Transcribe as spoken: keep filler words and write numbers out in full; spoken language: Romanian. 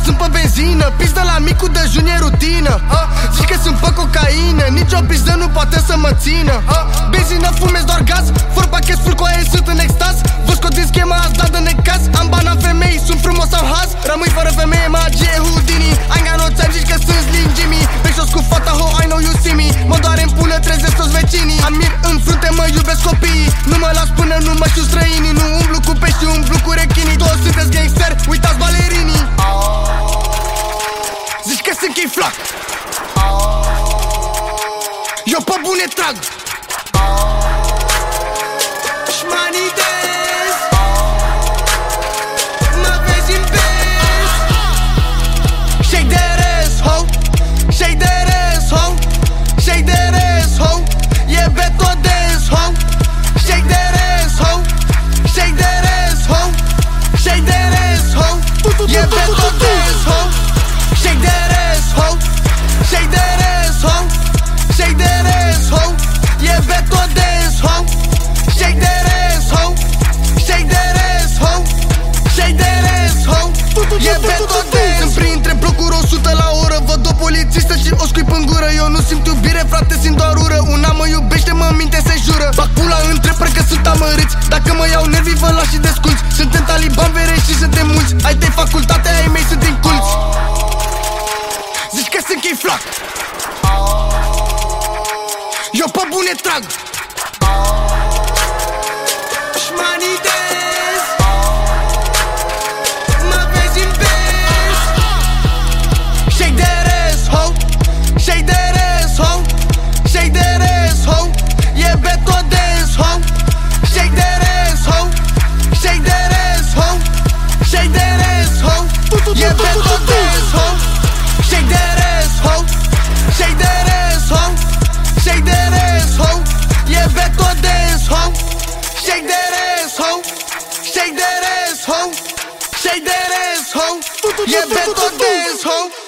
sunt pe benzină, pizdă la micul dejun e rutină. Zici că sunt pe cocaină, nicio pizdă nu poate să mă țină. Benzină, fumez doar gaz, fără pachet full cu aer, sunt în extaz. Vă scot din schema, ați dat de necaz. Am bani, am femei, sunt frumos, am haz. Rămâi fără femeie, magie Houdini. Ai got no time, zici că sunt Slim Jimmy. Beșos cu fata, ho, I know you see me. Mă doare în pulă, trezesc toți vecinii. Am mir în frunte, mă iubesc copiii. Nu mă las până nu mă știu străinii. Nu umblu cu pești, umblu cu rechinii. Toți sunteți gangster, uitați balerinii. Zici că sunt chei flac, eu pe bune trag. Șmanitez, mă vezi în pes. Shake that ass, ho, shake that ass, ho, shake that ass, ho. E beto dance, ho. Shake that ass, ho, shake that ass, ho, shake that ass, ho. E beto dance, ho. Shake that ass, ho, shake that ass, ho, shake that ass, ho. E beto dance, ho. Shake that ass, ho, shake that ass, ho, shake that ass, ho. E beto dance. Îmi printre blocuri o sută la oră. Văd o polițistă și o scuip în gură. Eu nu simt iubire, frate, simt doar ură. Una mă iubește, mă minte, se jură. Bag pula între păr că sunt amărâți. Dacă mă iau nervii, vă las și desculți. Suntem taliban, vere și suntem mulți. Ai tăi facultate, ai mei sunt inculți. Zici că sunt chei flac, eu pe bune trag. Șmanitez, mă vezi în pes. Shake that ass, ho, shake that ass, ho, shake that ass, ho. E beto dance, ho. Shake that ass, ho, shake that ass, ho, shake that ass, ho. E beto dance, ho. Shake that ass, ho, shake that ass, ho, shake that ass, ho. E beto dance, ho. Shake that ass, ho, shake that ass, ho, shake that ass, ho. E beto dance, ho.